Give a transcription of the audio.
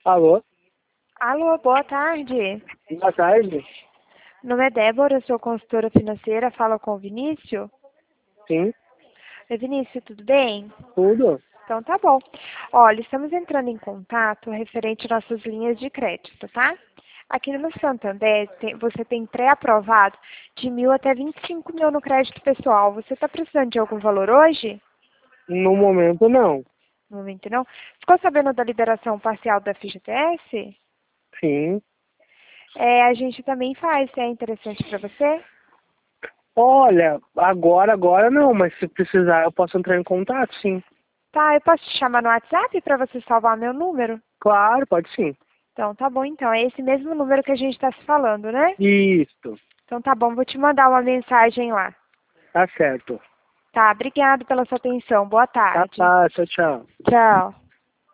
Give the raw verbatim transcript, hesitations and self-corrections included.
Alô? Alô, boa tarde. Boa tarde. Meu nome é Débora, eu sou consultora financeira, falo com o Vinícius. Sim, Oi, Vinícius, tudo bem? tudo? Então tá bom. Olha, estamos entrando em contato referente às nossas linhas de crédito, tá? Aqui no Santander, tem- você tem pré-aprovado de mil até vinte e cinco mil no crédito pessoal. Você está precisando de algum valor hoje? No momento, não. No momento não. Ficou sabendo da liberação parcial da F G T S? Sim. É, a gente também faz, é interessante para você? Olha, agora, agora não, mas se precisar eu posso entrar em contato, sim. Tá, eu posso te chamar no WhatsApp para você salvar meu número? Claro, pode sim. Então, tá bom então. É esse mesmo número que a gente está se falando, né? Isso, Então tá bom, vou te mandar uma mensagem lá. tá certo. Tá, obrigado pela sua atenção. Boa Tá, tarde. tá, tchau, tchau. Tchau.